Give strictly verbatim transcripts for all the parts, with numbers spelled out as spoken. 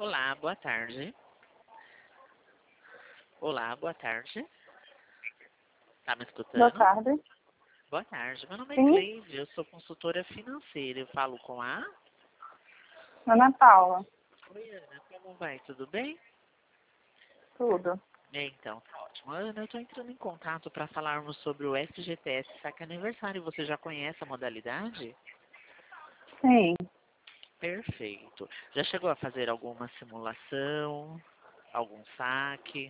Olá, boa tarde. Olá, boa tarde. Tá me Boa escutando? tarde. Boa tarde. Meu nome é Sim, Cleide, eu sou consultora financeira. Eu falo com a... Ana Paula. Oi, Ana, como vai? Tudo bem? Tudo. Então, tá ótimo. Ana, eu estou entrando em contato para falarmos sobre o F G T S Saque Aniversário. Você já conhece a modalidade? Sim. Perfeito. Já chegou a fazer alguma simulação? Algum saque?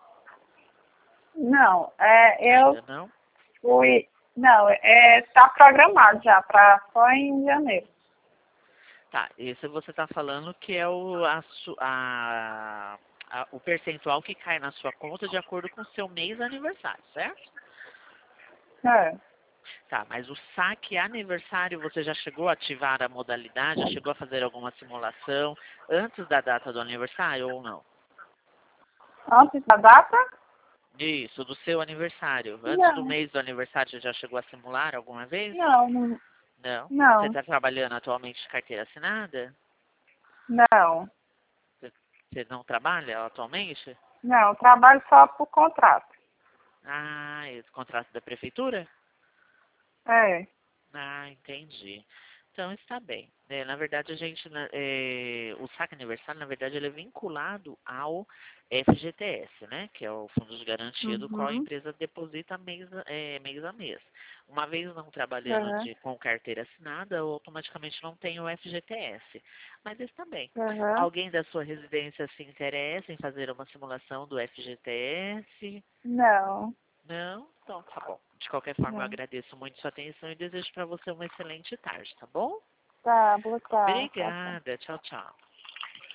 Não, é, eu Ainda não? fui. Não, é, tá programado já para só em janeiro. Tá, esse você está falando que é o, a, su- a- a- o percentual que cai na sua conta de acordo com o seu mês aniversário, certo? É. Tá, mas o saque aniversário, você já chegou a ativar a modalidade, já chegou a fazer alguma simulação antes da data do aniversário ou não? Antes da data? Isso, do seu aniversário. Antes do Não. mês do aniversário, você já chegou a simular alguma vez? Não, não. Não. Você Não. está trabalhando atualmente de carteira assinada? Não. Você você não trabalha atualmente? Não, trabalho só por contrato. Ah, esse contrato da prefeitura? É. Ah, entendi. Então está bem. É, na verdade, a gente, né, é, o saque aniversário, na verdade, ele é vinculado ao F G T S, né? Que é o Fundo de Garantia do qual a Uhum. empresa deposita mês, a- é, mês a mês. Uma vez não trabalhando Uhum. de, com carteira assinada, automaticamente não tem o F G T S. Mas está bem. Uhum. Alguém da sua residência se interessa em fazer uma simulação do F G T S? Não. Não? Então tá bom. De qualquer forma, eu Não. agradeço muito sua atenção e desejo para você uma excelente tarde, tá bom? Tá, boa tarde. Tchau, tchau. Obrigada. Tchau, tchau.